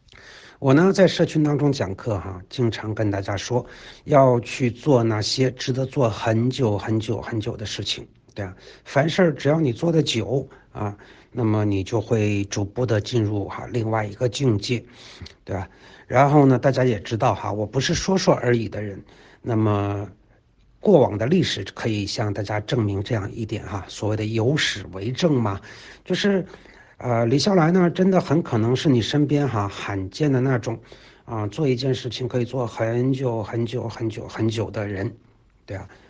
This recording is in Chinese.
我呢在社群当中讲课哈，经常跟大家说，要去做那些值得做很久很久很久的事情，对啊，凡事只要你做得久啊，那么你就会逐步的进入另外一个境界，对吧？然后呢，大家也知道哈，我不是说说而已的人，那么过往的历史可以向大家证明这样一点哈，所谓的有史为证嘛，就是，李笑来呢，真的很可能是你身边罕见的那种，做一件事情可以做很久很久很久很久的人，对啊，